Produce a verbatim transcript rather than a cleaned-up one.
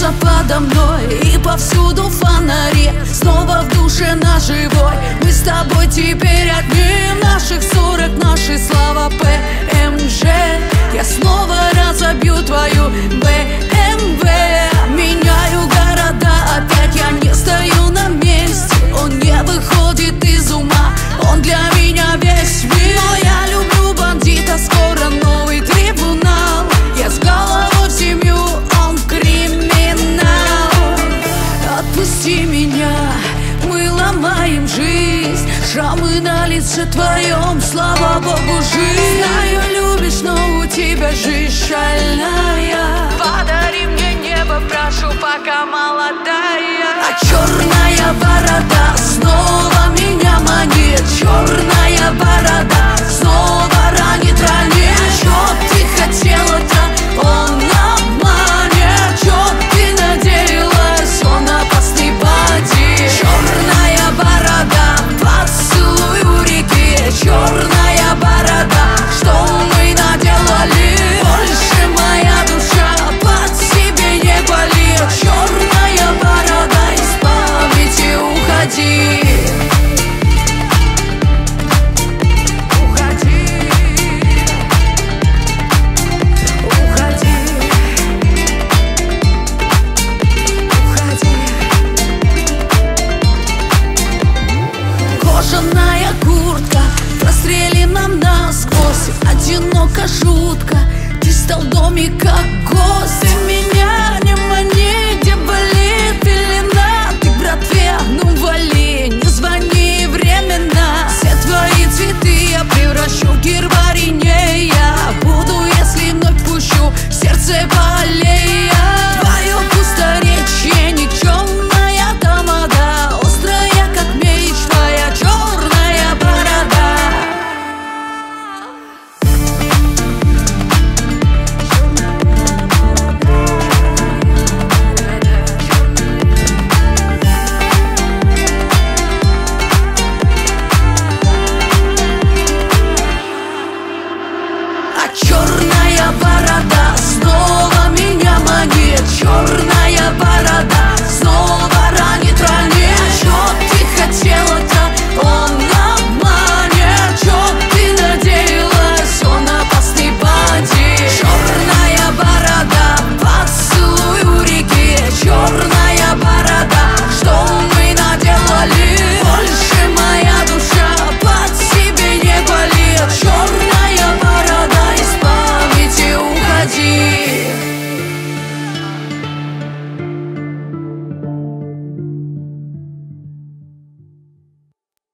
кружатся подо мной, и повсюду фонари. Снова в душе наживой, мы с тобой теперь одни. В наших ссорах наши слова пэ эм жэ. Я снова разобью твою бэ эм вэ. Меняю города, опять я не стою на месте. Он не выходит из ума, он для меня весь мир. Но я люблю бандита, скоро новый трибунал. Я с головой в семью, он криминал. Отпусти меня, мы ломаем жизнь. Шрамы на лице твоем, слава богу, жизнь. Знаю, любишь, но у тебя жизнь шальная. Подари мне небо, прошу, пока молодая. А черная борода снова меня манит. Черная борода снова ранит, ранит. Что ты хотела-то, он обманет. Что ты надеялась, он опасный бандит. Черная борода, поцелуй у реки. Черная борода, что мы наделали. Больше моя душа под себе не болит. Черная борода, из памяти уходи. Кожаная куртка прострелена насквозь. Одиноко, жутко, ты стал домик как